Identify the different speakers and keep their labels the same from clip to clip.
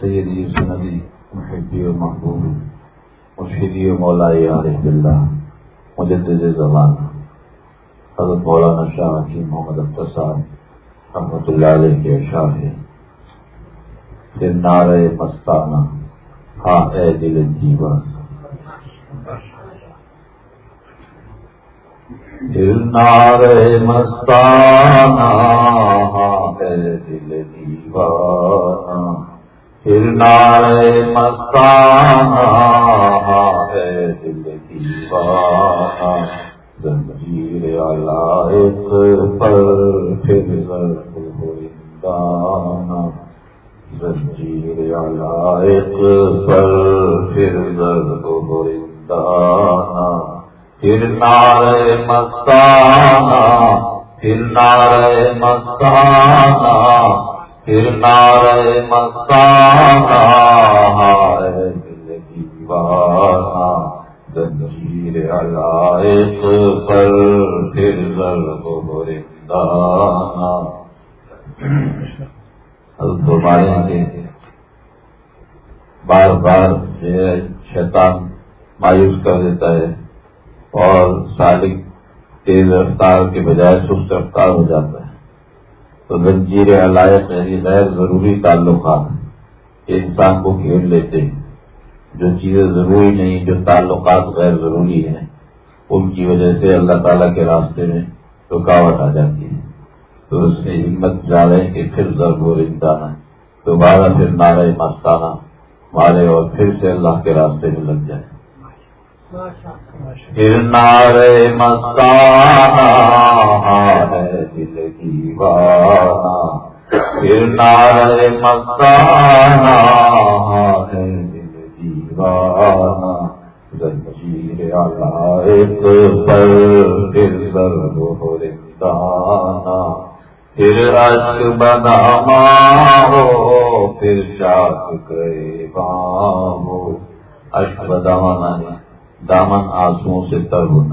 Speaker 1: سیدی سندی محبی و محبوب مرشدی و مولائی عارف باللہ مجدد زمان حضرت مولانا شاہ حکیم محمد اختر صاحب رحمۃ اللہ علیہ کے اشعار ہے. پھر نعرہ مستانہ ہاں اے دل دیوانہ، پھر نعرہ مستانہ ہاں اے دل دیوانہ، پھر نعرہ مستانہ ہاں اے دل دیوانہ، زنجیر علائق پر پھر ضرب رندانہ، زنجیر علائق پر پھر ضرب رندانہ، پھر نعرہ مستانہ، پھر نعرہ مستانہ، پھر نعرہ مستانہ ہائے دل دیوانہ، زنجیر علائق پر پھر ضرب رندانہ. فرمائے کہ بار بار شیطان مایوس کر دیتا ہے اور سالک تیز رفتار کے بجائے سست رفتار ہو جاتا ہے. تو زنجیر علائق یعنی غیر ضروری تعلقات انسان کو گھیر لیتے ہیں. جو چیزیں ضروری نہیں، جو تعلقات غیر ضروری ہیں، ان کی وجہ سے اللہ تعالیٰ کے راستے میں رکاوٹ آ جاتی ہے. تو اس نے ہمت ڈالے کہ پھر ضرب و رندانہ، دوبارہ پھر نعرہ مستانہ مارے اور پھر سے اللہ کے راستے میں لگ جائے. پھر نعرہ مستانہ ہے دل دیوانہ، پھر نعرہ مستانہ ہے دل دیوانہ، زنجیر علائق پر پھر ضرب رندانہ، پھر اشک بدامہ ہو پھر شاخ گریباں ہو. اشک بدامہ ہے دامن آنسوؤں سے تر ہونا.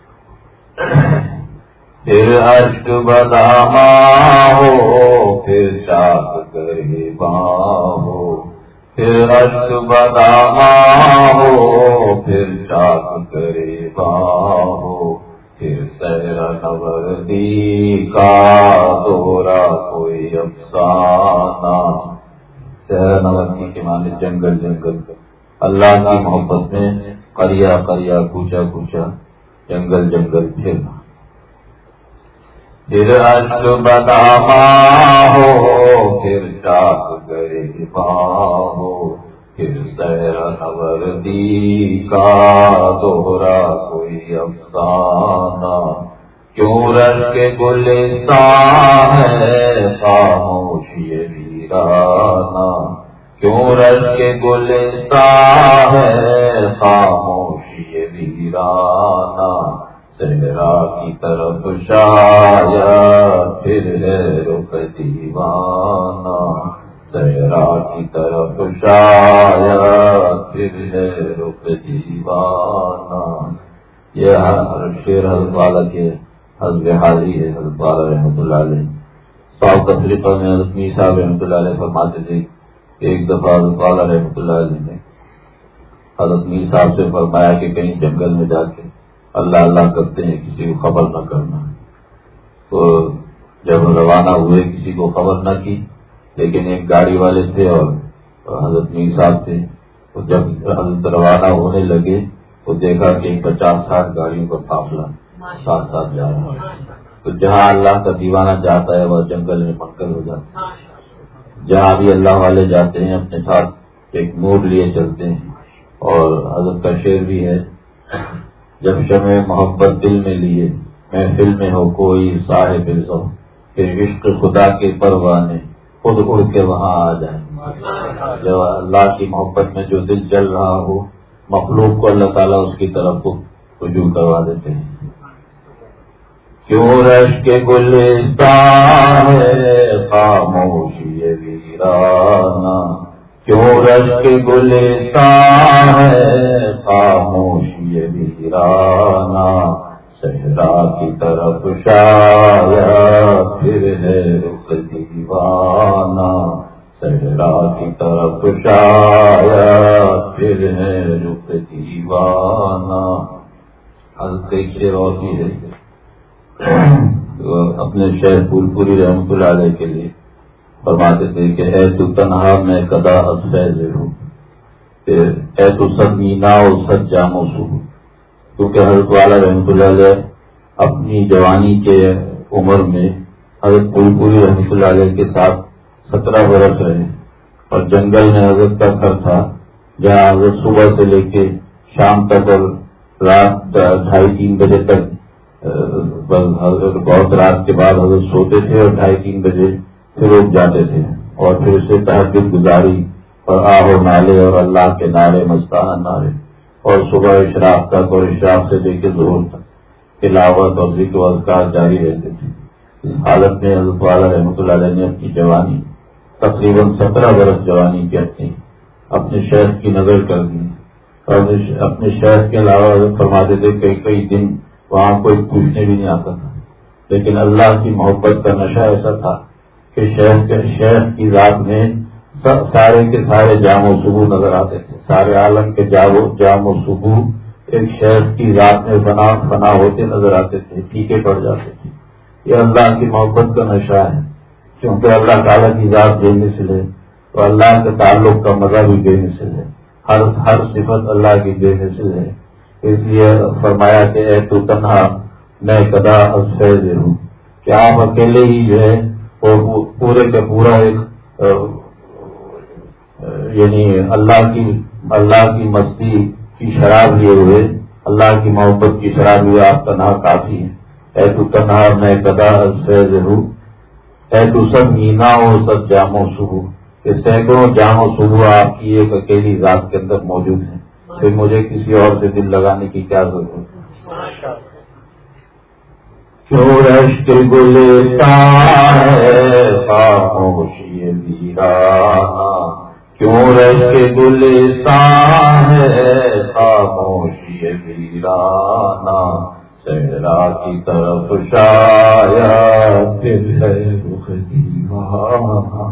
Speaker 1: پھر اشک بدامہ ہو پھر شاخ گریباں ہو، پھر اشک بدامہ ہو پھر شاخ گریباں ہو، پھر صحرا نوردی کا دورہ کوئی افسانہ. صحرا نوردی کے معنی جنگل جنگل، اللہ کی محبت میں قریہ قریہ کوچا کوچا جنگل جنگل پھرنا. پھر اشک بدامہ ہو پھر شاخ گریباں ہو، پھر صحرا نوردی کا دوہرا کوئی افسانہ. کیوں رش کے گلستان ہے خاموشی ویرانہ، کیوں رش کے گلستان ہے خاموشی ویرانہ، صحرا کی طرف شاید پھر ہے رخ دیوانہ، صحرا کی طرف شاید پھر ہے رخ دیوانہ. یہ شعر حضرت والا کے حزب حاضری ہے. حضرت والا رحمۃ اللہ علیہ ساؤتھ افریقہ میں حضرت میر صاحب رحمۃ اللہ علیہ فرماتے تھے. ایک دفعہ حضرت والا رحمۃ اللہ علیہ نے حضرت میر صاحب سے فرمایا کہ کہیں جنگل میں جا کے اللہ اللہ کرتے ہیں، کسی کو خبر نہ کرنا. تو جب روانہ ہوئے کسی کو خبر نہ کی، لیکن ایک گاڑی والے تھے اور حضرت میر صاحب تھے. تو جب حضرت روانہ ہونے لگے تو دیکھا کہ 50-60 گاڑیوں کا قافلہ ساتھ ساتھ جا رہا ہے. تو جہاں اللہ کا دیوانہ جاتا ہے وہ جنگل میں منقل ہو جاتا ہے. جہاں بھی اللہ والے جاتے ہیں اپنے ساتھ ایک موڈ لیے چلتے ہیں. اور حضرت کا شعر بھی ہے، جب شمع محبت دل میں لیے محفل میں ہو کوئی صاحب ذوق، پھر عشق خدا کے پروانے خود اڑ کے وہاں آ جائیں. جب اللہ کی محبت میں جو دل جل رہا ہو، مخلوق کو اللہ تعالیٰ اس کی طرف کو رجوع کروا دیتے ہیں. کیوں رش کے گلستان ہے خاموشی ویرانہ، کیوں رش کے گلستان ہے خاموشی ویرانہ، صحرا کی طرف شاید پھر ہے رخ دیوانہ، صحرا کی طرف ہے رخ دیوانہ. حضرت ایک شعر اور بھی ہے اپنے شہر پھول پوری رحمۃ اللہ علیہ کے لیے فرماتے تھے کہ اے تو تنہا میں کدا از فیض ہوں، اے تو سب مینا و سب جام و سو. کیونکہ حضرت والا رحمۃ اللہ علیہ اپنی جوانی کے عمر میں حضرت پھول پوری رحمۃ اللہ علیہ کے ساتھ 17 برس رہے، اور جنگل میں حضرت کا گھر تھا جہاں حضرت صبح سے لے کے شام تک اور رات 2:30-3 بجے تک حضرت بہت رات کے بعد حضرت سوتے تھے اور 2:30-3 بجے پھر اٹھ جاتے تھے اور پھر اسے تہجد گزاری اور آہو نالے اور اللہ کے نعرے مستانہ نعرے، اور صبح اشراق تک اور اشراق سے لے کے ظہور تک تلاوت اور ذکر و اذکار جاری رہتے تھے. اس حالت میں حضرت والا رحمۃ اللہ علیہ نے اپنی جوانی تقریباً 17 برس جوانی کی اپنے شیخ کی نظر کر دی، اور اپنے شیخ کے علاوہ حضرت فرماتے تھے کئی دن وہاں کوئی پوچھنے بھی نہیں آتا تھا. لیکن اللہ کی محبت کا نشہ ایسا تھا کہ شیخ کی ذات میں سارے کے سارے جام و صبح نظر آتے تھے. سارے عالم کے جام و صبح ایک شیخ کی ذات میں فنا ہوتے نظر آتے تھے، پھیکے پڑ جاتے تھے. یہ اللہ کی محبت کا نشہ ہے، کیونکہ اللہ تعالیٰ کی ذات بے مثل ہے تو اللہ کے تعلق کا مزہ بھی بے مثل ہے. ہر صفت اللہ کی بے مثل ہے. اس لیے فرمایا کہ اے تو تنہا میں کدا از فیض ہوں، کہ آپ اکیلے ہی جو ہے وہ پورے کا پورا ایک یعنی اللہ کی مستی کی شراب لیے ہوئے، اللہ کی محبت کی شراب لیے آپ تنہا کافی ہیں. اے تو تنہا میں کدا از فیض ہوں، اے تو سب مینا ہو سب جام و صبح، کہ سینکڑوں جام و صبح آپ کی ایک اکیلی ذات کے اندر موجود ہیں. پھر مجھے کسی اور سے دل لگانے کی کیا ضرورت ہے؟ کیوں رشک گلستان ہے خاموشی ویرانہ، کیوں رشک گلستان ہے خاموشی ویرانہ، صحرا کی طرف شاید دل ہے رخ دیوانہ،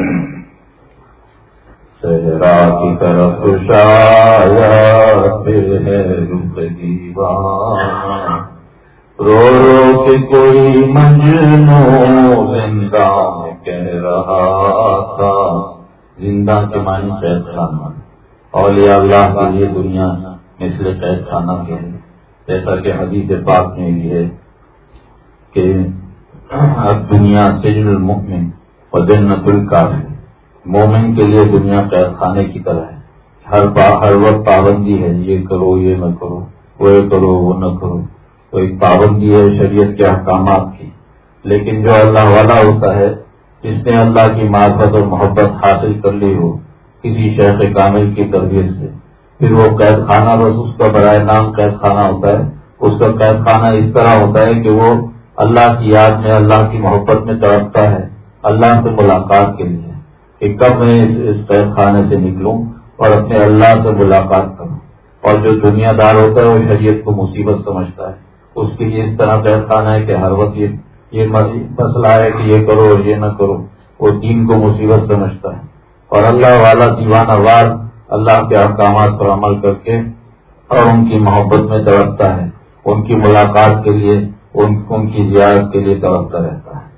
Speaker 1: صحرا کی طرف شاید دل ہے رخ دیوانہ. رو رو کے کوئی مجنوں زندہ میں کہہ رہا تھا. زندہ کے معنی قید خانہ، اولیاء اللہ کے لیے دنیا مثل قید خانہ کے ہے. جیسا کہ حدیث پاک میں یہ ہے کہ دنیا سجن المؤمن و جنت الکافر، مومن کے لیے دنیا قید خانے کی طرح ہے. ہر وقت پابندی ہے، یہ کرو یہ نہ کرو، وہ کرو وہ نہ کرو. تو ایک پابندی ہے شریعت کے احکامات کی. لیکن جو اللہ والا ہوتا ہے، جس نے اللہ کی معرفت اور محبت حاصل کر لی ہو کسی شیخ کامل کی تربیت سے، پھر وہ قید خانہ بس اس کا برائے نام قید خانہ ہوتا ہے. اس کا قید خانہ اس طرح ہوتا ہے کہ وہ اللہ کی یاد میں اللہ کی محبت میں تڑپتا ہے اللہ سے ملاقات کے لیے، کہ کب میں اس قید خانے سے نکلوں اور اپنے اللہ سے ملاقات کروں. اور جو دنیا دار ہوتا ہے وہ شریعت کو مصیبت سمجھتا ہے. اس کے لیے اس طرح قید خانہ ہے کہ ہر وقت یہ مسئلہ ہے کہ یہ کرو اور یہ نہ کرو. وہ دین کو مصیبت سمجھتا ہے. اور اللہ والا دیوانہ وار اللہ کے احکامات پر عمل کر کے اور ان کی محبت میں تڑپتا ہے، ان کی ملاقات کے لیے ان کی زیارت کے لیے تڑپتا رہتا ہے.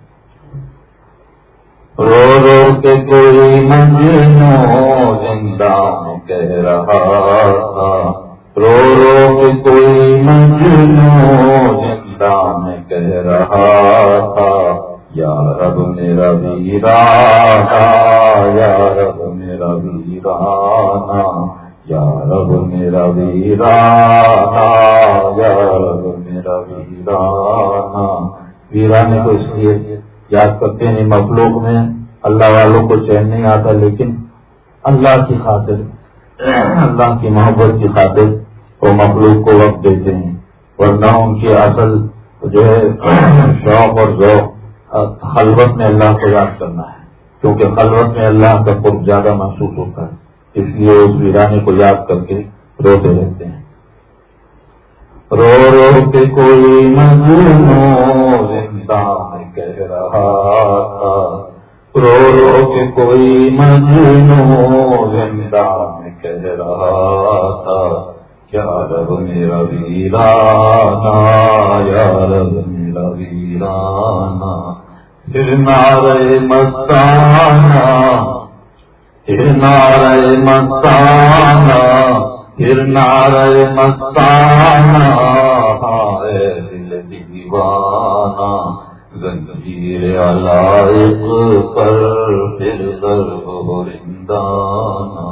Speaker 1: رو رو کے کوئی مجنوں زندہ میں کہہ رہا تھا، رو رو کے کوئی مجنوں زندہ میں کہہ رہا تھا، یا رب میرا ویرانہ، یا رب میرا ویرانہ، یا رب میرا ویرانہ، یا رب میرا ویرانہ. ویرانے کو اس لیے یاد کرتے ہیں مخلوق میں اللہ والوں کو چین نہیں آتا، لیکن اللہ کی خاطر، اللہ کی محبت کی خاطر وہ مخلوق کو وقت دیتے ہیں. ورنہ ان کی اصل جو ہے شوق اور ذوق خلوت میں اللہ کو یاد کرنا ہے، کیونکہ خلوت میں اللہ کا قرب زیادہ محسوس ہوتا ہے. اس لیے اس ویرانے کو یاد کر کے روتے رہتے ہیں. رو رو کے کوئی مجنوں زندہ میں کہہ رہا تھا، رو رو کے کوئی مجنوں زندہ میں کہہ رہا تھا یا رب میرا ویرانہ، یا رب میرا ویرانہ، پھر نعرہ مستانہ، پھر نعرہ مستانہ، پھر نعرہ مستانہ، ہائے دل دیوانہ، زنجیر علائق پر پھر ضرب و رندانہ۔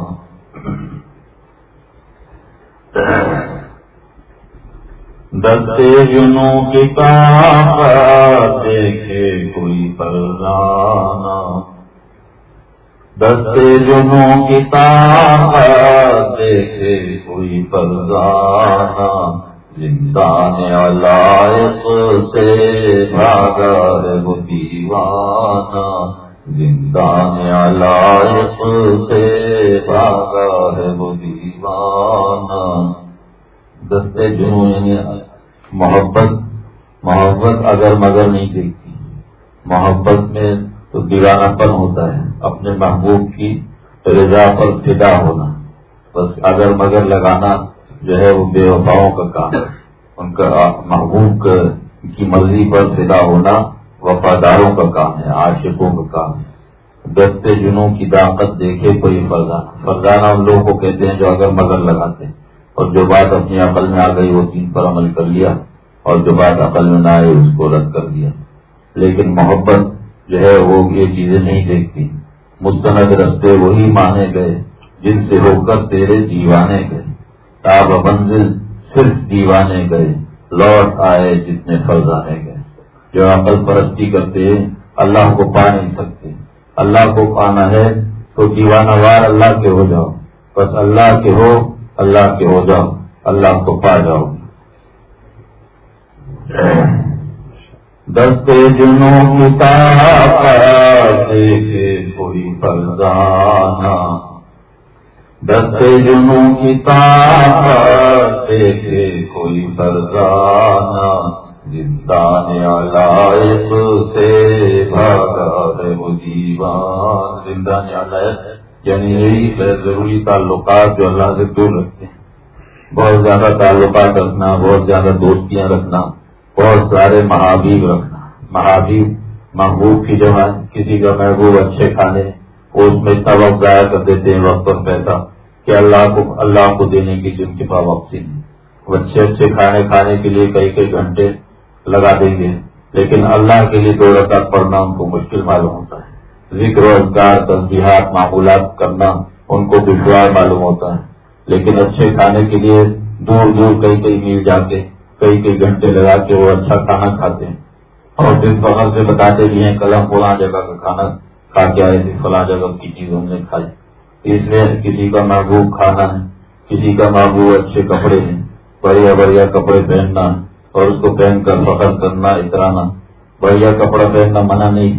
Speaker 1: دستے جنوں کی طاقت دیکھے کوئی فرزانہ، دستے جنوں کی طاقت دیکھے کوئی فرزانہ، زندان علائق سے بھاگا ہے وہ دیوانہ، زندان علائق سے بھاگا ہے وہ دیوانہ۔ دستے جنوں یعنی محبت اگر مگر نہیں دیکھتی، محبت میں تو دیوانہ پن ہوتا ہے، اپنے محبوب کی رضا پر فدا ہونا، بس اگر مگر لگانا جو ہے وہ بے وفاؤں کا کام ہے، ان کا محبوب کی مرضی پر فدا ہونا وفاداروں کا کام ہے، عاشقوں کا کام ہے۔ دستے جنوں کی طاقت دیکھے کوئی فرزانہ ان لوگوں کو کہتے ہیں جو اگر مگر لگاتے ہیں، اور جو بات اپنی عقل میں آ گئی وہ دین پر عمل کر لیا، اور جو بات عقل میں نہ آئی اس کو رد کر دیا۔ لیکن محبت جو ہے وہ یہ چیزیں نہیں دیکھتی۔ مستند رستے وہی مانے گئے جن سے ہو کر تیرے دیوانے گئے، تاب منزل صرف دیوانے گئے، لوٹ آئے جتنے فرزانے گئے۔ جو عقل پرستی کرتے اللہ کو پا نہیں سکتے، اللہ کو پانا ہے تو دیوانہ وار اللہ کے ہو جاؤ، بس اللہ کے ہو جاؤ، اللہ کو پا جاؤ۔ دستے جنوں کی طاقت دیکھے کوئی فرزانہ، دستے جنوں کی طاقت دیکھے کوئی فرزانہ، زندان علائق سے بھاگا ہے وہ دیوان۔ زندان علائق یعنی یہی ضروری تعلقات جو اللہ سے دور رکھتے ہیں، بہت زیادہ تعلقات رکھنا، بہت زیادہ دوستیاں رکھنا، بہت سارے محابیب رکھنا۔ محابیب محبوب کی جمع، کسی کا محبوب اچھے کھانے، وہ اس میں اتنا وقت ضائع کر دیتے ہیں، وقت اور پیسہ، کہ اللہ کو دینے کی جن کے پاس واپسی نہیں۔ وہ اچھے کھانے کے لیے کئی گھنٹے لگا دیں گے، لیکن اللہ کے لیے 2 رکعت پڑھنا ان کو مشکل معلوم ہوتا ہے۔ ذکر و اذکار، تسبیحات، معمولات کرنا ان کو دشوار معلوم ہوتا ہے، لیکن اچھے کھانے کے لیے دور کئی میل جا کے کئی گھنٹے لگا کے وہ اچھا کھانا کھاتے ہیں، اور پھر فخر سے بتاتے بھی ہیں کل ہم فلاں جگہ کا کھانا کھا کے آئے تھے، فلاں جگہ کی چیز ہم نے کھائی۔ اس لیے کسی کا محبوب کھانا ہے، کسی کا محبوب اچھے کپڑے ہیں، بڑھیا کپڑے پہننا اور اس کو پہن کر فخر کرنا، اترانا۔ بڑھیا کپڑا پہننا منع نہیں،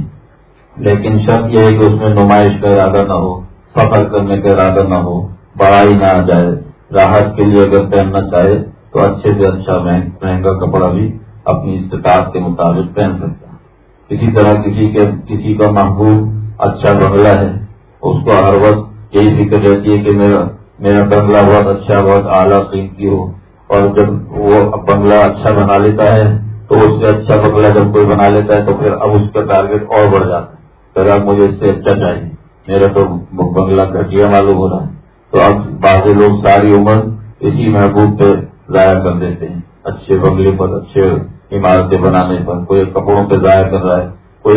Speaker 1: لیکن شرط یہ ہے کہ اس میں نمائش کا ارادہ نہ ہو، فخر کرنے کا ارادہ نہ ہو، بڑائی نہ آ جائے۔ راحت کے لیے اگر پہننا چاہے تو اچھے سے اچھا مہنگا کپڑا بھی اپنی استطاعت کے مطابق پہن سکتا ہے۔ اسی طرح کسی کا محبوب اچھا بنگلہ ہے، اس کو ہر وقت یہی فکر رہتی ہے کہ میرا بنگلہ بہت اچھا، بہت اعلیٰ قیمتی ہو، اور جب وہ بنگلہ اچھا بنا لیتا ہے تو اس سے اچھا بنگلہ جب کوئی بنا لیتا ہے تو پھر اب اس کا ٹارگیٹ اور بڑھ جاتا ہے، پھر اب مجھے اس سے اچھا چاہیے، میرا تو بنگلہ گھٹیا معلوم ہو رہا ہے۔ تو اب بعض لوگ ساری عمر اسی محبوب پہ ضائع کر دیتے ہیں، اچھے بنگلے پر، اچھے عمارتیں بنانے پر، کوئی کپڑوں پہ ضائع کر رہا ہے،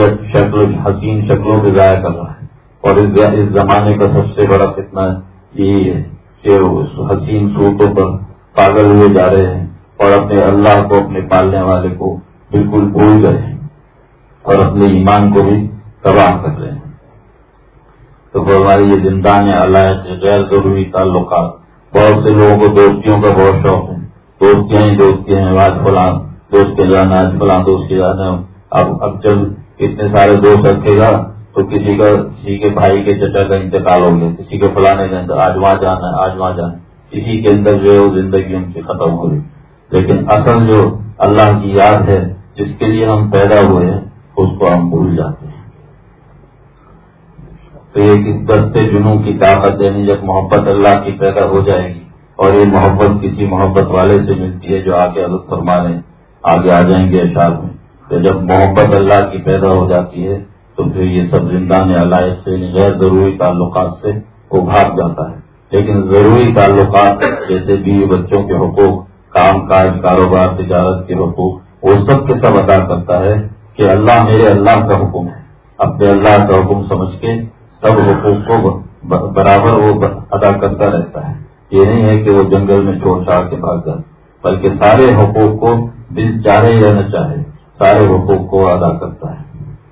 Speaker 1: کوئی حسین شکلوں پہ ضائع کر رہا ہے۔ اور اس زمانے کا سب سے بڑا فتنہ یہی ہے کہ حسین صورتوں پر پاگل ہوئے جا رہے ہیں اور اپنے اللہ کو، اپنے پالنے والے کو بالکل بھول گئے ہیں اور اپنے ایمان کو بھی تباہ کر رہے ہیں۔ تو ہماری یہ زندان علائق غیر ضروری تعلقات، بہت سے لوگوں کو دوستیوں کا بہت شوق ہے، دوستیاں ہیں، آج فلاں دوست کے جانا، آج فلاں دوست کے جانا۔ اب جب اتنے سارے دوست رکھے گا تو کسی کے بھائی کے چچا کا انتقال ہو گیا، کسی کے فلانے کا انتقال، آج وہاں جانا ہے، آج وہاں جانا ہے، اسی کے اندر جو ہے وہ زندگی ان کی ختم ہو گئی۔ لیکن اصل جو اللہ کی یاد ہے جس کے لیے ہم پیدا ہوئے ہیں اس کو ہم بھول جاتے ہیں۔ تو یہ دستے جنوں کی طاقت یعنی جب محبت اللہ کی پیدا ہو جائے گی اور یہ محبت کسی محبت والے سے ملتی ہے جو آگے حضرت فرما رہے ہیں آگے آ جائیں گے اشعار میں. تو جب محبت اللہ کی پیدا ہو جاتی ہے تو پھر یہ سب زندان علائق سے غیر ضروری تعلقات سے وہ بھاگ جاتا ہے. لیکن ضروری تعلقات جیسے بیوی بچوں کے حقوق، کام کاج، کاروبار، تجارت کے حقوق وہ سب کے سب ادا کرتا ہے کہ اللہ میرے اللہ کا حکم ہے. اپنے اللہ کا حکم سمجھ کے سب حقوق کو برابر وہ ادا کرتا رہتا ہے. یہ نہیں ہے کہ وہ جنگل میں چھوڑ چھاڑ کے بھاگ جائے، بلکہ سارے حقوق کو دل چاہے یا نہ چاہے سارے حقوق کو ادا کرتا ہے.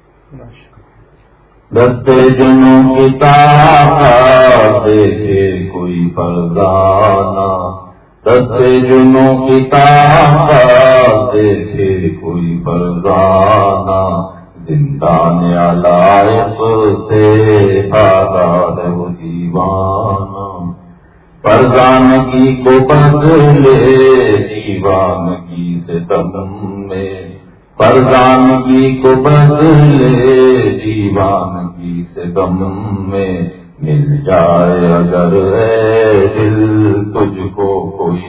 Speaker 1: دستے جنوں کی طاقت دیکھے کوئی فرزانہ، دستے جنوں کی طاقت دیکھے کوئی فرزانہ، زندان علائق سے آزاد وہ دیوانہ. فرزانگی کو بدلے دیوانگی سے دم میں، فرزانگی کو بدلے دیوانگی سے دم میں، مل جائے اگر اے دل تجھ کو کوئی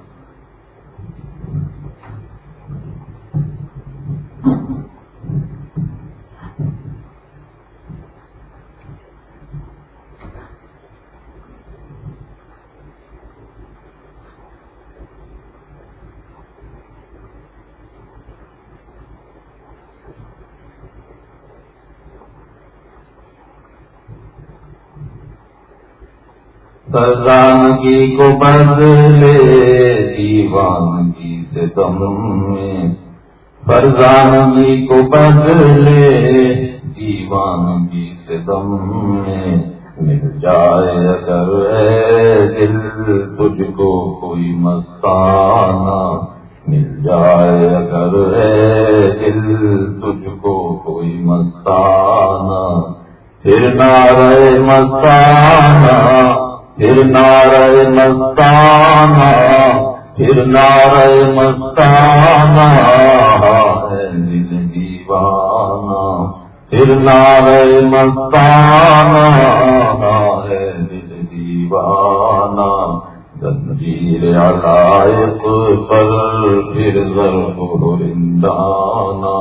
Speaker 1: فرزانگی کو بدلے دیوانگی سے دم میں، فرزانگی کو بدلے دیوانگی سے دم میں، مل جائے اگر اے دل تجھ کو کوئی مستانہ، مل جائے اگر اے دل تجھ کو کوئی مستانہ. پھر نعرہ مستانہ، پھر نعرہ مستانہ، پھر نعرہ مستانہ ہے دل دیوانہ، پھر نعرہ مستانہ ہے دل دیوانہ. زنجیر علائق پر پھر ضرب رندانہ،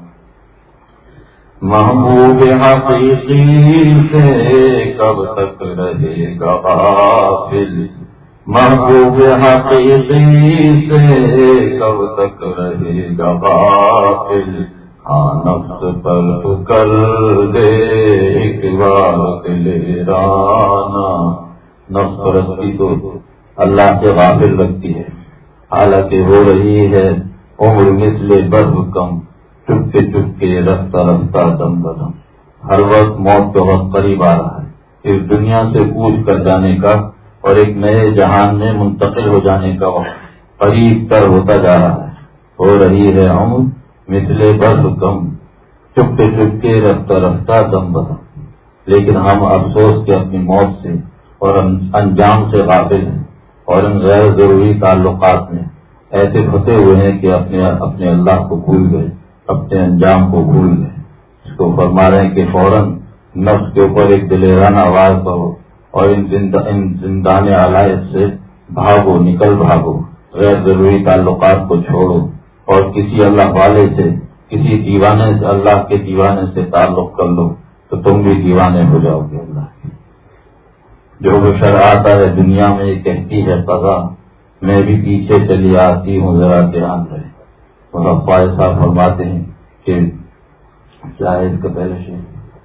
Speaker 1: محبوب حقیقی سے کب تک رہے گا غافل، محبوب حقیقی سے کب تک رہے گا غافل. ہاں نفس پر تو کر دے ایک بار دلیرانہ، نفس پرستی تو اللہ سے غافل رکھتی ہے، حالانکہ ہو رہی ہے عمر مثل برف کم، چپکے چپکے رفتہ رفتہ دم بدم. ہر وقت موت کا وقت قریب آ رہا ہے، اس دنیا سے کوچ کر جانے کا اور ایک نئے جہان میں منتقل ہو جانے کا وقت قریب تر ہوتا جا رہا ہے. ہو رہی ہے عمر مثل برف کم، چپکے چپکے رفتہ رفتہ دم بدم. لیکن ہم افسوس کے اپنی موت سے اور انجام سے غافل ہیں اور ان غیر ضروری تعلقات میں ایسے پھنسے ہوئے ہیں کہ اپنے اللہ کو بھول گئے، اپنے انجام کو بھول گئے. اس کو فرما رہے ہیں کہ فوراً نفس کے اوپر ایک دلیرانہ آواز کرو اور ان زندان علائق سے بھاگو، نکل بھاگو، غیر ضروری تعلقات کو چھوڑو اور کسی اللہ والے سے، کسی دیوانے سے، اللہ کے دیوانے سے تعلق کر لو تو تم بھی دیوانے ہو جاؤ گے اللہ کے. جو بشر آتا ہے دنیا میں یہ کہتی ہے قضا، میں بھی پیچھے چلی آتی ہوں ذرا دھیان رہے. فائز صاحب فرماتے ہیں کہ کیا ہے اس کا پہلے سے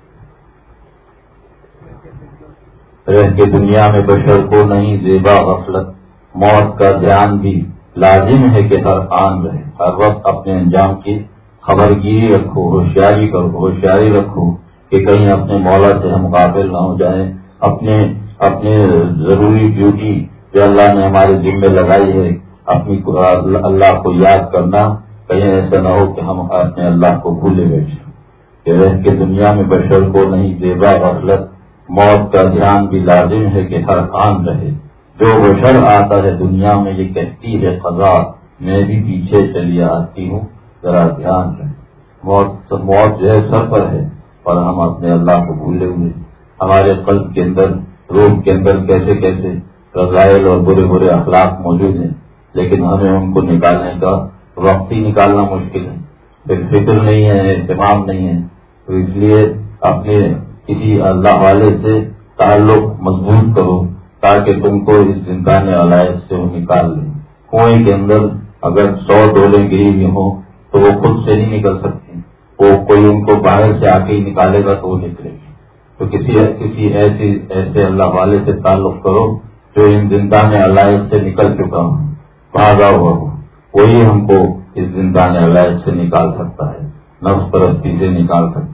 Speaker 1: رہ کے دنیا میں بشر کو نہیں زیبا غفلت، موت کا دھیان بھی لازم ہے کہ ہر آن رہے. ہر وقت اپنے انجام کی خبر گیری رکھو، ہوشیاری کرو، ہوشیاری رکھو کہ کہیں اپنے مولا سے ہم غافل نہ ہو جائیں. اپنے ضروری ڈیوٹی جو اللہ نے ہمارے ذمہ لگائی ہے، اپنی اللہ کو یاد کرنا، کہیں ایسا نہ ہو کہ ہم اپنے اللہ کو بھولے بیٹھے. کہ رہ کے دنیا میں بشر کو نہیں زیبا غفلت، موت کا دھیان بھی لازم ہے کہ ہر آن رہے. جو بشر آتا ہے دنیا میں یہ کہتی ہے قضا، میں بھی پیچھے چلی آتی ہوں ذرا دھیان رہے. موت جو ہے سر پر ہے اور ہم اپنے اللہ کو بھولے ہوئے. ہمارے قلب کے اندر، روح کے اندر کیسے کیسے رذائل اور برے برے اخلاق موجود ہیں، لیکن ہمیں ان کو نکالنے کا وقت ہی نکالنا مشکل ہے، پھر فکر نہیں ہے، اہتمام نہیں ہے. تو اس لیے اپنے کسی اللہ والے سے تعلق مضبوط کرو تاکہ تم کو اس زندان علائق سے وہ نکال لیں. کنویں کے اندر اگر 100 ڈولیں گری ہوئی ہوں تو وہ خود سے نہیں نکل سکتی، وہ کوئی ان کو باہر سے آ کے ہی نکالے گا تو وہ نکلے گی. تو کسی ایسے اللہ والے سے تعلق کرو جو ان زندان علائق سے نکل چکا ہوں، بھاگا ہوا ہو. وہی ہم کو اس زندان علائق سے نکال سکتا ہے، نفس پرستی سے نکال سکتا ہے.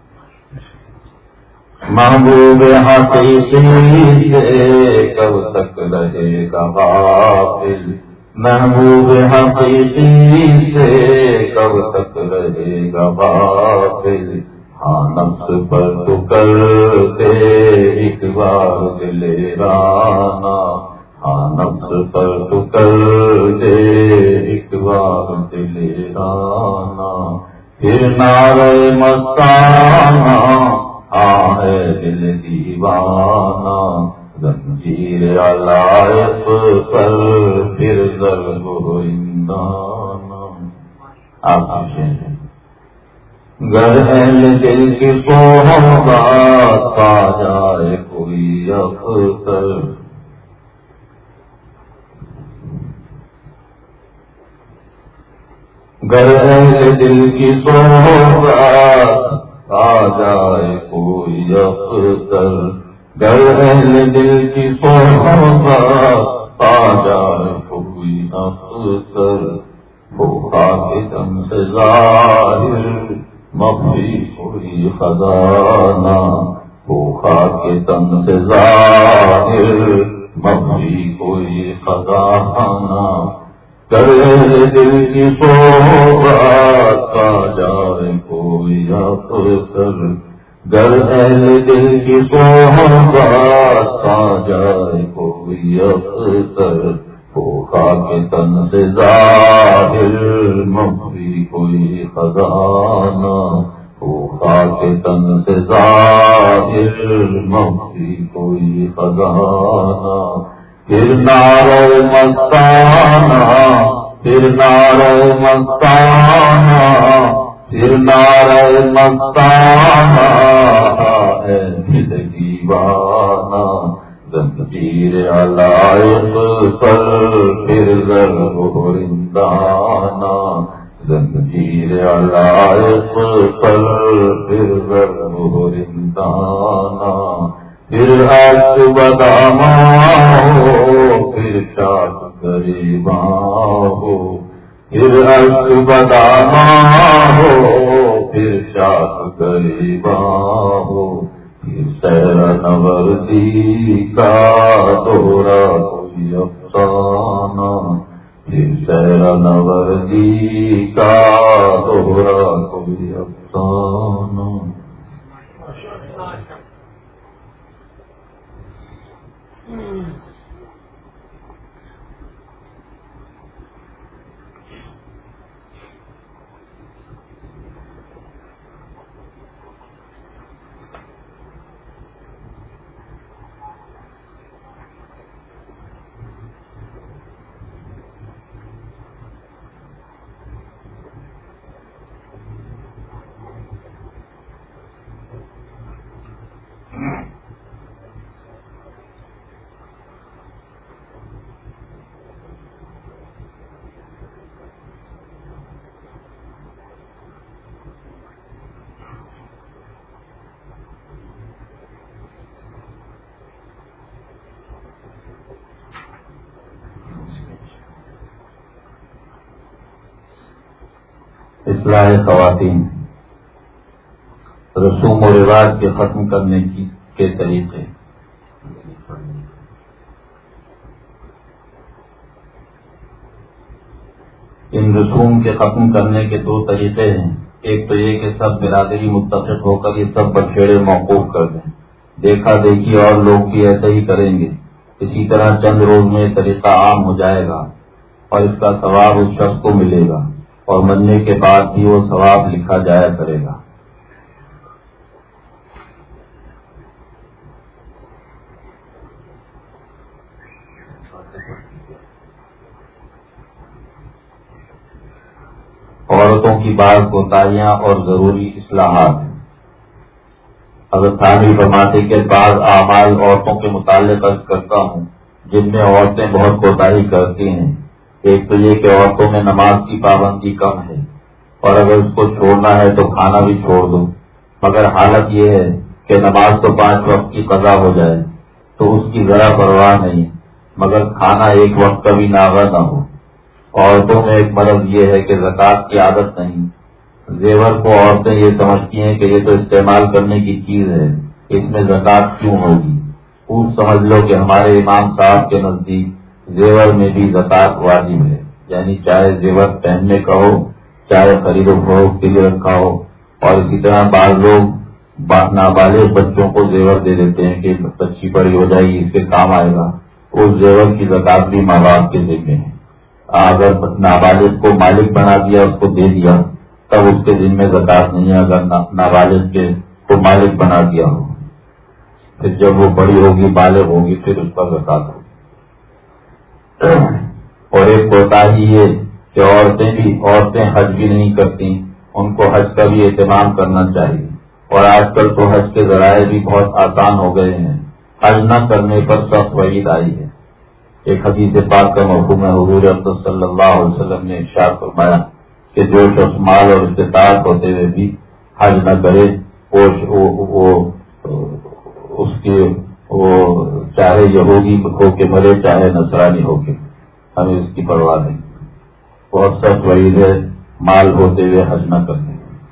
Speaker 1: محبوب حقیقی سے کب تک رہے گا غافل، محبوب حقیقی سے کب تک رہے گا غافل. ہاں نفس پر تو کر دے ایک بار دلیرانا، ہاں نفس پر تو کر دے ایک بار دلیرانا. پھر نعرہ مستانہ ہاں ہے دل دیوانہ، زنجیر علائق پر پھر ضرب رندانہ. آپ پوچھیں گر اہل دل کی صحبت پا جائے کوئی افسر، گر اہل دل کی صحبت پا جائے کوئی افسر، گر اہل دل کی صحبت پا جائے کوئی افسر. وہ خاک دم سے ظاہر مخفی کوئی خزانہ، وہ خاک دم سے ظاہر مخفی کوئی خزانہ. گر دل کی صحبت پا جائے کوئی افسر، گر اہل دل کی صحبت پا جائے کوئی افسر. وہ خاک تن سے ظاہر مخفی کوئی خزانہ، وہ خاک تن سے ظاہر مخفی کوئی خزانہ. پھر نعرہ مستانہ، پھر نعرہ مستانہ، پھر نعرہ مستانہ ہے دل دیوانہ. زنجیر علائق پر پھر ضرب رندانہ، زنجیر علائق پر پھر ضرب رندانہ. پھر عشق بداماں ہو، پھر چاک گریباں ہو، پھر عشق بداماں ہو، پھر چاک گریباں ہو. سیر نوردی کا دورہ کوئی افسانہ، پھر سیر نوردی کا دورہ کوئی افسانہ. اصلاح خواتین، رسوم و رواج کے ختم کرنے کے طریقے. ان رسوم کے ختم کرنے کے 2 طریقے ہیں. ایک تو یہ کہ سب برادری متفق ہو کر یہ سب بچھیڑے موقوف کر دیں، دیکھا دیکھی اور لوگ بھی ایسا ہی کریں گے. اسی طرح چند روز میں طریقہ عام ہو جائے گا اور اس کا ثواب اس شخص کو ملے گا، اور مرنے کے بعد بھی وہ ثواب لکھا جایا کرے گا. عورتوں کی بعض کوتاہیاں اور ضروری اصلاحات۔ حضرت ثانوی فرماتے کہ بعض اعمال عورتوں کے متعلق عرض کرتا ہوں جن میں عورتیں بہت کوتاہی کرتی ہیں۔ ایک تو یہ کہ عورتوں میں نماز کی پابندی کم ہے، اور اگر اس کو چھوڑنا ہے تو کھانا بھی چھوڑ دو، مگر حالت یہ ہے کہ نماز تو 5 وقت کی قضا ہو جائے تو اس کی ذرا پرواہ نہیں، مگر کھانا ایک وقت کا بھی ناغہ نہ ہو۔ عورتوں میں ایک مرض یہ ہے کہ زکوٰۃ کی عادت نہیں۔ زیور کو عورتیں یہ سمجھتی ہیں کہ یہ تو استعمال کرنے کی چیز ہے، اس میں زکوٰۃ کیوں ہوگی؟ خوب سمجھ لو کہ ہمارے امام صاحب کے نزدیک زیور میں بھی زکوٰۃ واجب ہے، یعنی چاہے زیور پہننے کا ہو، چاہے خرید و فروخت کے لیے رکھا ہو۔ اور اسی طرح بعض لوگ نابالغ بچوں کو زیور دے دیتے ہیں کہ بچی بڑی ہو جائے گی، اس کے کام آئے گا۔ اس زیور کی زکوٰۃ بھی ماں باپ کے ذمہ ہے۔ اگر نابالغ کو مالک بنا دیا، اس کو دے دیا، تب اس کے ذمہ زکوٰۃ نہیں ہے۔ اگر نابالغ کے کو مالک بنا دیا ہو، پھر جب وہ بڑی ہوگی، بالغ ہوگی، پھر اس پر زکوٰۃ ہوگی۔ اور ایک کوتاہی یہ کہ عورتیں حج بھی نہیں کرتی، ان کو حج کا بھی اہتمام کرنا چاہیے۔ اور آج کل تو حج کے ذرائع بھی بہت آسان ہو گئے ہیں، حج نہ کرنے پر سخت وعید آئی ہے۔ ایک حدیث پاک کا مفہوم ہے، حضور اقدس صلی اللہ علیہ وسلم نے ارشاد فرمایا کہ جو شخص مال اور استطاعت ہوتے ہوئے بھی حج نہ کرے، اس کے وہ چاہے یہودی ہو کے مرے، چاہے نصرانی ہو کے، ہمیں اس کی پرواہ نہیں۔ بہت سخت وعید ہے مال ہوتے ہوئے حج نہ کرنے۔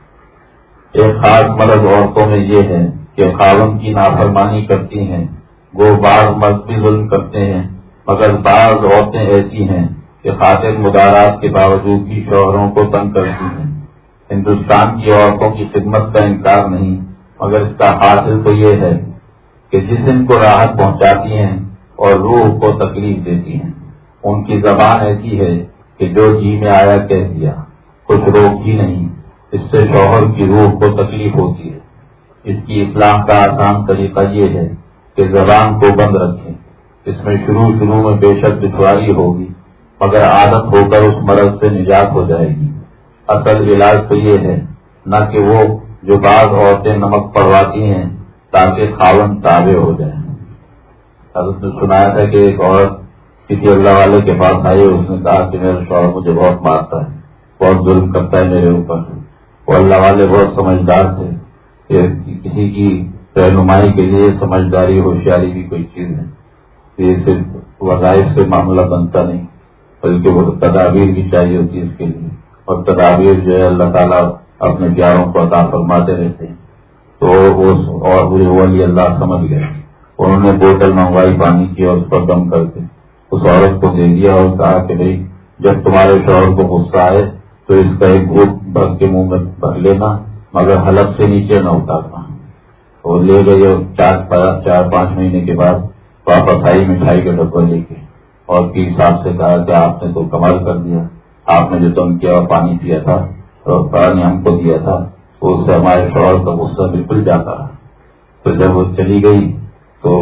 Speaker 1: ایک خاص مرض عورتوں میں یہ ہے کہ خاوند کی نافرمانی کرتی ہیں۔ وہ بعض مرد بھی ظلم کرتے ہیں، مگر بعض عورتیں ایسی ہیں کہ خاطر مدارات کے باوجود بھی شوہروں کو تنگ کرتی ہیں۔ ہندوستان کی عورتوں کی خدمت کا انکار نہیں، مگر اس کا حاصل تو یہ ہے کہ جسم کو راحت پہنچاتی ہیں اور روح کو تکلیف دیتی ہیں۔ ان کی زبان ایسی ہے کہ جو جی میں آیا کہہ دیا، کچھ روک ہی نہیں۔ اس سے شوہر کی روح کو تکلیف ہوتی ہے۔ اس کی اصلاح کا آسان طریقہ یہ ہے کہ زبان کو بند رکھیں۔ اس میں شروع میں بے شک دشواری ہوگی، مگر عادت ہو کر اس مرض سے نجات ہو جائے گی۔ اصل علاج تو یہ ہے نہ کہ وہ جو بعض عورتیں نمک پڑواتی ہیں تاکہ خاوند تابع ہو جائے۔ حضرت نے سنایا تھا کہ ایک عورت کسی اللہ والے کے پاس آئی، اس نے کہا کہ میرا شوہر مجھے بہت مارتا ہے، بہت ظلم کرتا ہے میرے اوپر۔ وہ اللہ والے بہت سمجھدار تھے کہ کسی کی رہنمائی کے لیے سمجھداری ہوشیاری بھی کوئی چیز ہے، یہ صرف وظائف سے معاملہ بنتا نہیں، بلکہ وہ تدابیر بھی چاہیے ہوتی ہے اس کے لیے۔ اور تدابیر جو ہے اللہ تعالیٰ اپنے پیاروں کو عطا فرماتے رہتے ہیں۔ تو وہ ولی اللہ سمجھ گئے، انہوں نے بوتل منگوائی پانی کی اور اس پر دم کر کے اس عورت کو دے دیا اور کہا کہ بھائی جب تمہارے شوہر کو غصہ آئے تو اس کا ایک گھوٹ بھر کے منہ میں بھر لینا، مگر حلق سے نیچے نہ اتارنا۔ وہ لے گئی اور 4-5 مہینے کے بعد واپس آئی مٹھائی کا ڈبہ لے کے، اور پیر صاحب سے کہا کہ آپ نے تو کمال کر دیا، آپ نے جو تم کیا پانی پیا تھا اور پانی ہم کو دیا تھا، تو اس سے ہمارے شوہر کا غصہ بالکل جاتا رہا۔ تو جب وہ چلی گئی تو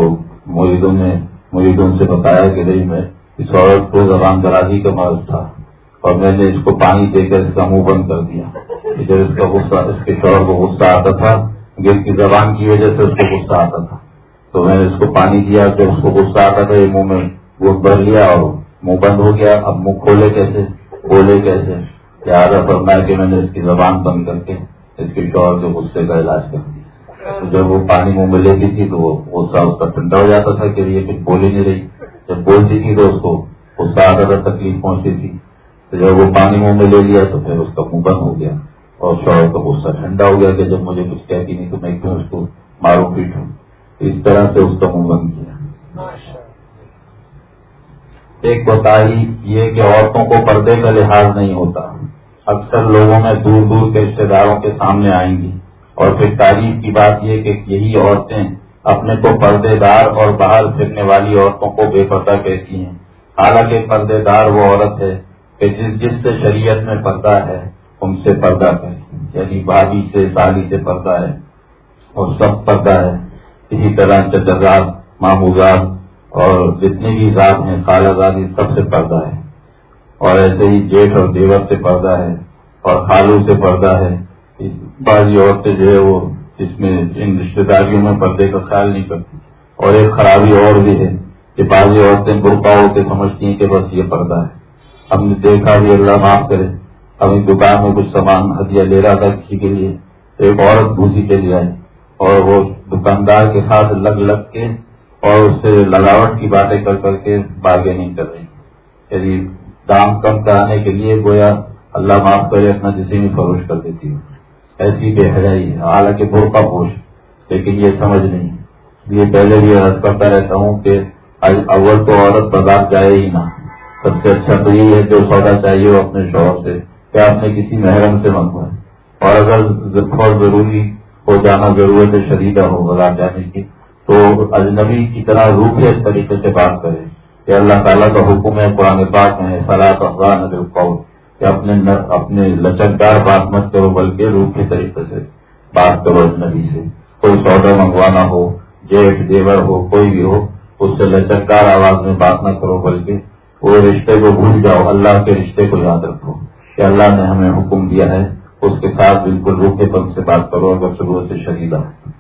Speaker 1: مریدوں سے بتایا کہ نہیں، میں اس عورت کو زبان درازی کا مرض تھا اور میں نے اس کو پانی دے کر اس کا منہ بند کر دیا۔ جب اس کا غصہ، اس کے شوہر کو غصہ آتا تھا، اس کی زبان کی وجہ سے اس کو غصہ آتا تھا، تو میں نے اس کو پانی دیا، جب اس کو غصہ آتا تھا یہ منہ میں گھوٹ بھر لیا اور منہ بند ہو گیا۔ اب منہ کھولے کیسے، بولے کیسے؟ لہٰذا فرمایا کہ میں نے اس کی زبان بند کر کے اس کے شوہر کے غصے کا علاج کر دیا۔ تو جب وہ پانی منہ میں لیتی تھی تو وہ غصہ اس کا ٹھنڈا ہو جاتا تھا کہ یہ کچھ بول ہی نہیں رہی، جب بولتی تھی تو اس کو غصہ آتا تھا، تکلیف پہنچتی تھی۔ تو جب وہ پانی منہ میں لے لیا تو پھر اس کا منہ بند ہو گیا اور شوہر کا غصہ ٹھنڈا ہو گیا کہ جب مجھے کچھ کہتی نہیں تو میں کیوں اس کو ماروں پیٹوں۔ اس طرح سے اس کا منہ بند کیا۔ ایک کوتاہی یہ کہ عورتوں کو پردے کا لحاظ نہیں ہوتا۔ اکثر لوگوں میں دور دور کے رشتے داروں کے سامنے آئیں گی، اور پھر تعریف کی بات یہ کہ یہی عورتیں اپنے کو پردے دار اور باہر پھرنے والی عورتوں کو بے پردہ کہتی ہیں۔ حالانکہ پردے دار وہ عورت ہے کہ جس سے شریعت میں پردہ ہے ان سے پردہ کرے، یعنی بھابھی سے، سالی سے پردہ ہے اور سب پردہ ہے۔ اسی طرح چچزاد، ماموزاد اور جتنے بھی ذات ہیں، خالہ زادی، سب سے پردہ ہے، اور ایسے ہی جیٹھ اور دیور سے پردہ ہے، اور خالو سے پردہ ہے. بعض عورتیں جو ہے وہ اس میں ان رشتے داریوں میں پردے کا خیال نہیں کرتی. اور ایک خرابی اور بھی ہے کہ بعض عورتیں برقع ہو کے سمجھتی ہیں کہ بس یہ پردہ ہے. ہم نے دیکھا بھی, اللہ معاف کرے, ابھی دکان میں کچھ سامان ہدیہ لے رہا تھا کسی کے لیے, ایک عورت بھوسی کے لیے آئی اور وہ دکاندار کے ساتھ لگ کے اور اس سے لگاوٹ کی باتیں کر کے بارگیننگ کر رہی. یعنی دام کم کرانے کے لیے گویا اللہ معاف کرے اپنا جسم فروش کر دیتی ہے. ایسی بے حیائی ہے, حالانکہ برقع پوش, لیکن یہ سمجھ نہیں. یہ پہلے بھی عرض کرتا رہتا ہوں کہ اول تو عورت بازار جائے ہی نہ. سب سے اچھا تو یہ ہے جو سودا چاہیے وہ اپنے شوہر سے یا اپنے کسی محرم سے منگوائے. اور اگر بہت ضروری ہو جانا, ضرورت شدیدہ ہو بازار جانے کی, تو اجنبی کی طرح روکھے اس طریقے سے بات کرے کہ اللہ تعالیٰ کا حکم ہے قرآن پاک میں صلاۃ افغان بالقول کہ اپنے لچکدار بات مت کرو بلکہ روکھے طریقے سے بات کرو. اجنبی سے کوئی سودا منگوانا ہو, جیٹ دیور ہو, کوئی بھی ہو, اس سے لچکدار آواز میں بات نہ کرو بلکہ وہ رشتے کو بھول جاؤ. اللہ کے رشتے کو یاد رکھو کہ اللہ نے ہمیں حکم دیا ہے, اس کے ساتھ بالکل روکے پن سے بات کرو اگر ضرورت شدیدہ.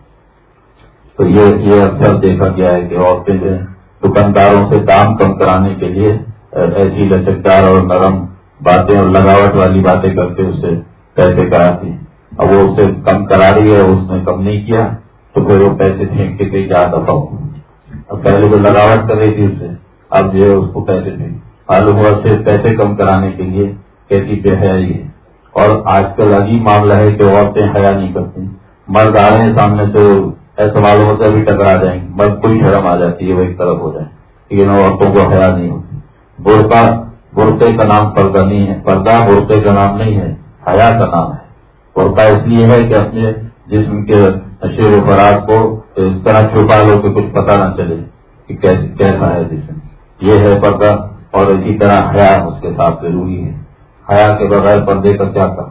Speaker 1: تو یہ اکثر دیکھا گیا ہے کہ عورتیں جو دکانداروں سے دام کم کرانے کے لیے ایسی لچکدار اور نرم باتیں اور لگاوٹ والی باتیں کر کے اس سے پیسے کراتی. اب وہ اسے کم کرا رہی ہے, اس نے کم نہیں کیا تو پھر وہ پیسے پھینک کے کہیں جا دفاع. اب پہلے وہ لگاوٹ کر رہی تھی اس سے, اب جو ہے اس کو پیسے پھینک معلوم ہوا صرف پیسے کم کرانے کے لیے کیسی بے حیائی ہے. اور آج کل عجیب معاملہ ہے کہ عورتیں حیا نہیں کرتی. مرد آ رہے ہیں سامنے تو ایسا معلوم ہوتا ہے بھی ٹکرا جائیں گے, مرد کوئی شرم آ جاتی ہے وہ ایک طرف ہو جائے, لیکن عورتوں کو حیا نہیں ہوتی. برقعے کا نام پردہ نہیں ہے, پردہ برقعے کا نام نہیں ہے, حیا کا نام ہے. برقع اس لیے ہے کہ اپنے جسم کے شیر و فرات کو اس طرح چھپا لو کہ کچھ پتہ نہ چلے کہ کیسا ہے جسم. یہ ہے پردہ. اور اسی طرح حیا اس کے ساتھ ضروری ہے. حیا کے بغیر پردے کا کیا کام.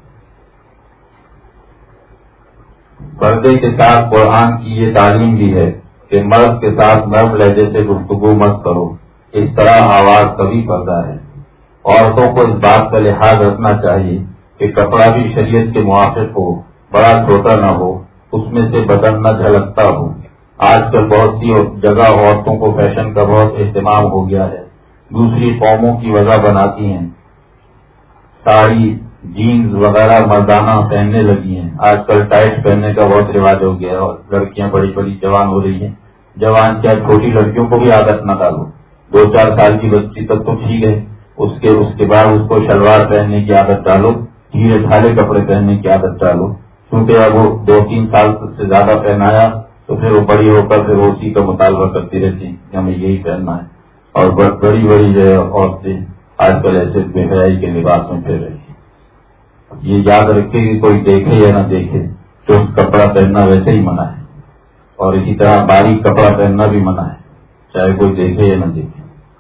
Speaker 1: پردے کے ساتھ قرآن کی یہ تعلیم بھی ہے کہ مرد کے ساتھ نرم لہجے سے گفتگو مت کرو, اس طرح آواز کبھی پردہ ہے. عورتوں کو اس بات کا لحاظ رکھنا چاہیے کہ کپڑا بھی شریعت کے موافق ہو, بڑا چھوٹا نہ ہو, اس میں سے بدن نہ جھلکتا ہو. آج کل بہت سی جگہ عورتوں کو فیشن کا بہت اہتمام ہو گیا ہے, دوسری قوموں کی وجہ بناتی ہیں. ساڑی جینز وغیرہ مردانہ پہننے لگی ہیں. آج کل ٹائٹ پہننے کا بہت رواج ہو گیا اور لڑکیاں بڑی بڑی جوان ہو رہی ہیں. جوان کیا چھوٹی لڑکیوں کو بھی عادت نہ ڈالو. 2-4 سال کی بچی تک تو ٹھیک ہے, اس کے بعد اس کو شلوار پہننے کی عادت ڈالو, ڈھیلے ڈھالے کپڑے پہننے کی عادت ڈالو. کیونکہ اب وہ 2-3 سال سے زیادہ پہنایا تو پھر وہ بڑی ہو کر پھر اسی کا مطالبہ کرتی رہتی ہیں کہ ہمیں یہی پہننا ہے. اور بڑی بڑی جو ہے عورتیں آج کل ایسے بے حیائی کے لباس میں پھر رہی ہیں. یہ یاد رکھے کہ کوئی دیکھے یا نہ دیکھے, تو کپڑا پہننا ویسے ہی منع ہے. اور اسی طرح باریک کپڑا پہننا بھی منع ہے, چاہے کوئی دیکھے یا نہ دیکھے.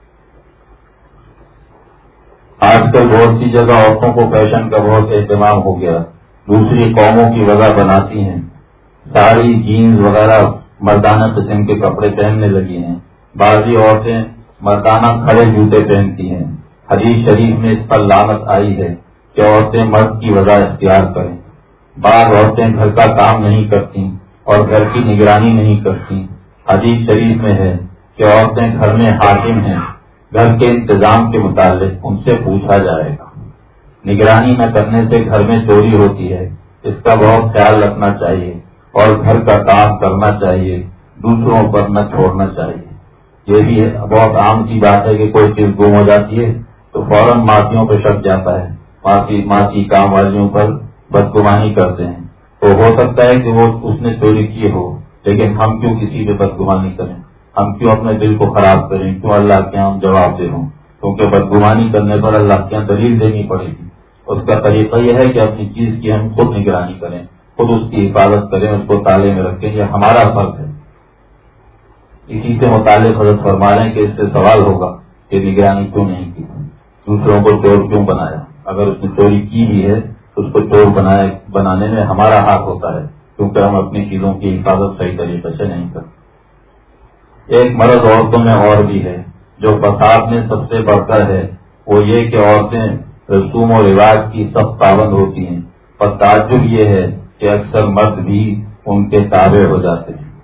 Speaker 1: آج کل بہت سی جگہ عورتوں کو فیشن کا بہت اہتمام ہو گیا, دوسری قوموں کی وجہ بناتی ہیں. ساڑی جینز وغیرہ مردانہ قسم کے کپڑے پہننے لگی ہیں. بعضی عورتیں مردانہ کھڑے جوتے پہنتی ہیں. حدیث شریف میں اس پر لعنت آئی ہے کہ عورتیں مرد کی وجہ اختیار کریں. بعض عورتیں گھر کا کام نہیں کرتی اور گھر کی نگرانی نہیں کرتی. حدیث شریف میں ہے کہ عورتیں گھر میں حاکم ہیں, گھر کے انتظام کے متعلق ان سے پوچھا جائے گا. نگرانی نہ کرنے سے گھر میں چوری ہوتی ہے, اس کا بہت خیال رکھنا چاہیے. اور گھر کا کام کرنا چاہیے, دوسروں پر نہ چھوڑنا چاہیے. یہ بھی بہت عام سی بات ہے کہ کوئی چیز گم ہو جاتی ہے تو فوراً ماسیوں پہ شک جاتا ہے, ماسی کام والیوں پر بدگمانی کرتے ہیں. تو ہو سکتا ہے کہ وہ اس نے چوری کی ہو, لیکن ہم کیوں کسی پہ بدگمانی کریں, ہم کیوں اپنے دل کو خراب کریں, کیوں اللہ کے ہم جواب دے ہوں. کیونکہ بدگمانی کرنے پر اللہ کے دلیل دینی پڑے گی. اس کا طریقہ یہ ہے کہ اپنی چیز کی ہم خود نگرانی کریں, خود اس کی حفاظت کریں, اس کو تالے میں رکھیں. یہ ہمارا فرض ہے. اسی سے متعلق حضرت فرما رہے ہیں کہ اس سے سوال ہوگا کہ نگرانی کیوں نہیں کی, دوسروں کو چور کیوں بنایا. اگر اس نے چوری کی بھی ہے تو اس کو چور بنانے میں ہمارا حق ہوتا ہے, کیونکہ ہم اپنی چیزوں کی حفاظت صحیح طریقے سے نہیں کرتے. ایک مرض عورتوں میں اور بھی ہے جو فساد میں سب سے بڑھ کر ہے, وہ یہ کہ عورتیں رسوم و رواج کی سب پابند ہوتی ہیں، اور تعجب یہ ہے کہ اکثر مرد بھی ان کے تابع ہو جاتے ہیں۔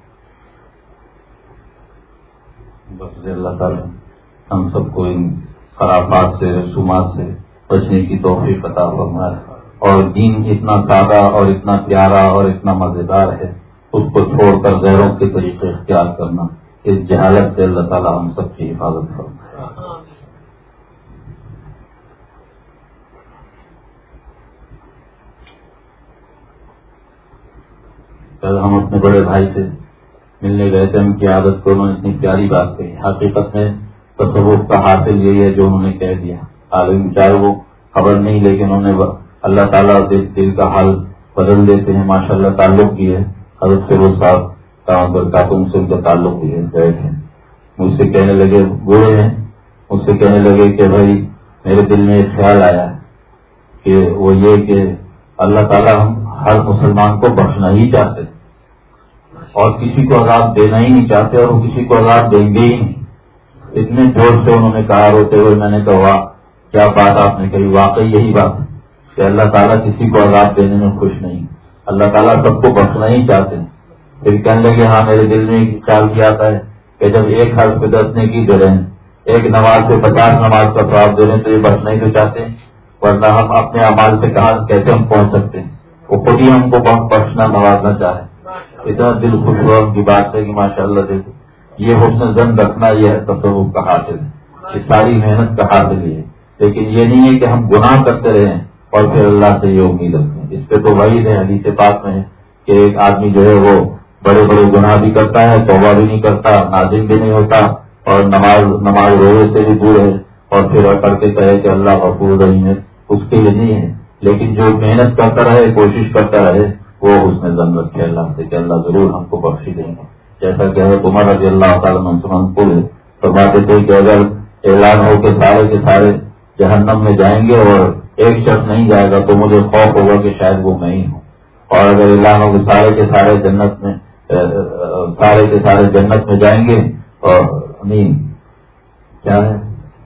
Speaker 1: بس اللہ تعالیٰ ہم سب کو ان خرافات سے، رسومات سے بچنے کی توفیق عطا فرمائے، اور دین اتنا سادہ اور اتنا پیارا اور اتنا مزیدار ہے، اس کو چھوڑ کر غیروں کے طریقے اختیار کرنا، اس جہالت سے اللہ تعالیٰ ہم سب کی حفاظت فرمائے۔ کل ہم اپنے بڑے بھائی سے ملنے گئے تھے، ان کی عادت کو انہوں نے اتنی پیاری بات کہی۔ حقیقت میں تصوف کا حاصل یہی ہے جو انہوں نے کہہ دیا۔ عالم چاہے وہ خبر نہیں، لیکن انہوں نے اللہ تعالیٰ دل کا حال بدل دیتے ہیں۔ ماشاء اللہ تعلق بھی ہے، حضرت فیروز صاحب برکاتم سے ان کا تعلق بھی ہے۔ گئے تھے، مجھ سے کہنے لگے، بوڑھے ہیں، مجھ سے کہنے لگے کہ بھائی میرے دل میں ایک خیال آیا کہ وہ یہ کہ اللہ تعالیٰ ہم ہر مسلمان کو بخشنا ہی چاہتے ہیں اور کسی کو عذاب دینا ہی نہیں چاہتے، اور وہ کسی کو عذاب دیں گے ہی نہیں۔ اتنے زور سے انہوں نے کہا، روتے ہوئے میں نے کہا کیا بات آپ نے کہی، واقعی یہی بات ہے کہ اللہ تعالیٰ کسی کو عذاب دینے میں خوش نہیں، اللہ تعالیٰ سب کو بخشنا ہی چاہتے ہیں۔ پھر کہنے لگے ہاں میرے دل میں ایک خیال کیا آتا ہے کہ جب ایک حرف پہ 10 نیکی دے رہے ہیں، ایک نماز سے 50 نماز کا ثواب دے رہے ہیں، تو یہ بخشنا ہی تو چاہتے ہیں، ورنہ ہم اپنے اعمال سے کہاں کیسے ہم پہنچ سکتے ہیں؟ وہ خود ہی ہم کو بخشنا نوازنا چاہے۔ اتنا دل خوش ہوا ان کی بات ہے کہ ماشاء اللہ دیکھو، یہ حسن زن رکھنا یہ ہے تصوف کا حاصل ہے، یہ ساری محنت کا حاصل ہے۔ لیکن یہ نہیں ہے کہ ہم گناہ کرتے رہیں اور پھر اللہ سے یہ امید رکھیں۔ اس پہ تو وعید ہے، حدیث پاک میں ہے کہ ایک آدمی جو ہے وہ بڑے بڑے گناہ بھی کرتا ہے، توبہ بھی نہیں کرتا، نادم بھی نہیں ہوتا، اور نماز روزے سے بھی دور ہے، اور پھر کر کے کہے کہ اللہ غفور رحیم ہے، اس کے لیے نہیں ہے۔ لیکن جو محنت کرتا رہے، کوشش کرتا رہے، وہ اس میں ضم رکھے اللہ سے کہ اللہ ضرور ہم کو بخشی دیں گے۔ جیسا کہ حضرت عمر رضی اللہ تعالیٰ عنہ فرماتے تھے کہ اگر اعلان ہو کے سارے جہنم میں جائیں گے اور ایک شخص نہیں جائے گا تو مجھے خوف ہوگا کہ شاید وہ میں ہی ہوں، اور اگر اعلان ہو کہ سارے کے سارے جنت میں جائیں گے، اور امین کیا ہے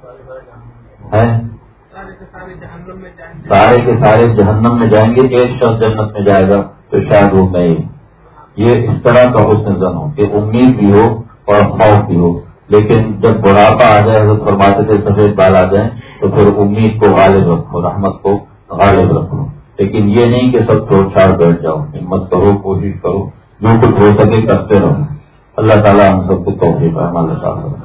Speaker 1: سارے کے سارے جہنم میں جائیں گے، ایک شخص جنت میں جائے گا تو شاید وہ میں ہی ہوں۔ یہ اس طرح کا حسن زن ہو کہ امید بھی ہو اور خوف بھی ہو۔ لیکن جب بڑھاپا آ جائے، حضرت فرماتے تھے سفید بال آ جائیں تو پھر امید کو غالب رکھو، رحمت کو غالب رکھو۔ لیکن یہ نہیں کہ سب چھوڑ چھاڑ بیٹھ جاؤ، ہمت کرو، کوشش کرو، جو کچھ ہو سکے کرتے رہو۔ اللہ تعالیٰ ہم سب کو توفیق عطا فرمائے۔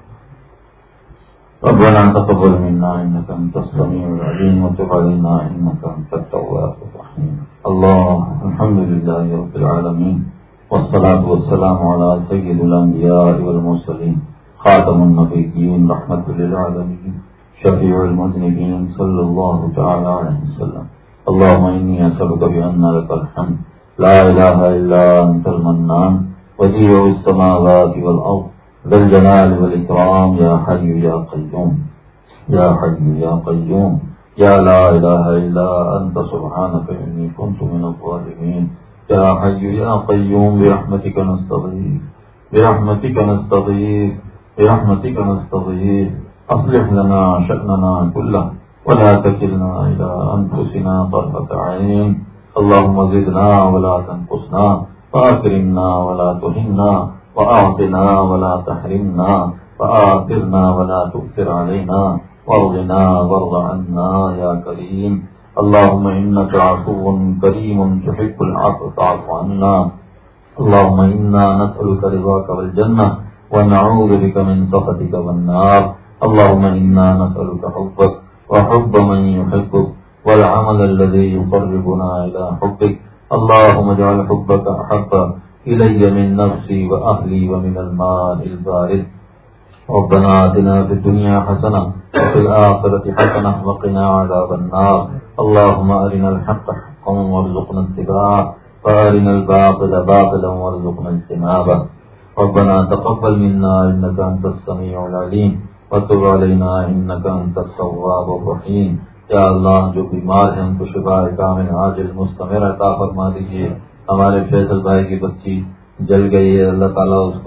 Speaker 1: ربنا تقبل منا انك انت السميع العليم وتب علينا انك انت التواب الرحيم. الحمد لله رب العالمين والصلاة والسلام على سيد الانبياء والمرسلين خاتم النبيين رحمة للعالمين شفيع المذنبين صلى الله تعالى عليه وسلم. اللهم اني اسالك بان لك الحمد لا اله الا انت المنان بديع السماوات والارض ذا الجلال والإكرام يا حي يا قيوم يا حي يا قيوم يا لا إله إلا أنت سبحانك إني كنت من الظالمين يا حي يا قيوم برحمتك نستغيث برحمتك نستغيث برحمتك نستغيث أصلح لنا شأننا كله ولا تكلنا إلى أنفسنا طرفة عين. اللهم زدنا ولا تنقصنا وأكرمنا ولا تهنا وأعطنا ولا تحرمنا وآثرنا ولا تؤثر علينا وارضنا وارض عنا يا كريم. اللهم إنك عفو كريم تحب العفو فاعف عنا. اللهم إنا نسألك رضاك والجنة ونعوذ بك من سخطك والنار. اللهم إنا نسألك حبك وحب من يحبك والعمل الذي يقربنا إلى حبك. اللهم اجعل حبك أحب إلي من نفسي وأهلي ومن الماء البارد. ربنا آتنا في الدنيا حسنة وفي الآخرة حسنة وقنا عذاب النار. اللهم أرنا الحق حقا وارزقنا اتباعه وأرنا الباطل باطلا وارزقنا اجتنابه. ربنا تقبل منا إنك أنت السميع العليم وتب علينا إنك أنت التواب الرحيم. یا اللہ جو بیمار ہیں ان کو شفاء کامل عاجل مستمر عطا فرما دیجیے. ہمارے فیصل بھائی کی بچی جل گئی ہے، اللہ تعالیٰ اس کو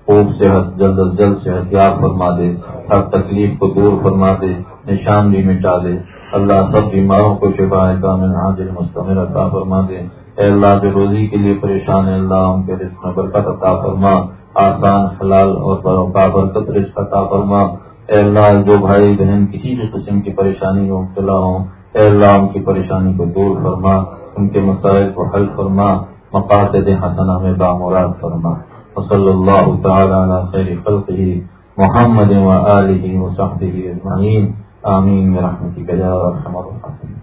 Speaker 1: خوب صحت، جلد از جلد صحت یاب فرما دے، ہر تکلیف کو دور فرما دے، نشان بھی مٹا دے۔ اللہ سب بیماروں کو شفا کامل عاجل مستمر عطا فرما دے۔ اے اللہ جو روزی کے لیے پریشان ہے، اللہ ان کے رزق میں برکت عطا فرما، آسان حلال اور برکت رزق عطا فرما۔ اے اللہ جو بھائی بہن کسی بھی قسم کی پریشانی میں مبتلا ہوں، اے اللہ ان کی پریشانی کو دور فرما، ان کے مسائل کو حل فرما، مقاصد حسنہ میں بامراد فرما۔ وصلی اللہ تعالی علی خیر خلقہ محمد وآلہ وصحبہ اجمعین، آمین برحمتک یا ارحم الراحمین۔